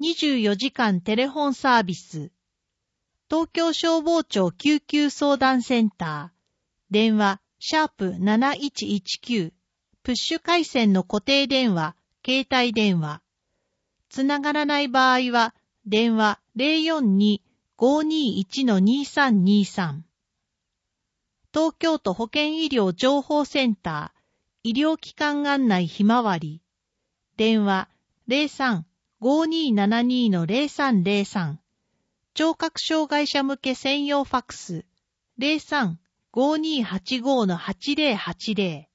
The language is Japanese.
24時間テレフォンサービス。東京消防庁救急相談センター。電話、#7119。プッシュ回線の固定電話、携帯電話。つながらない場合は、電話 042-521-2323。東京都保健医療情報センター、医療機関案内ひまわり。電話 03-5272-0303。聴覚障害者向け専用ファックス 03-5285-8080。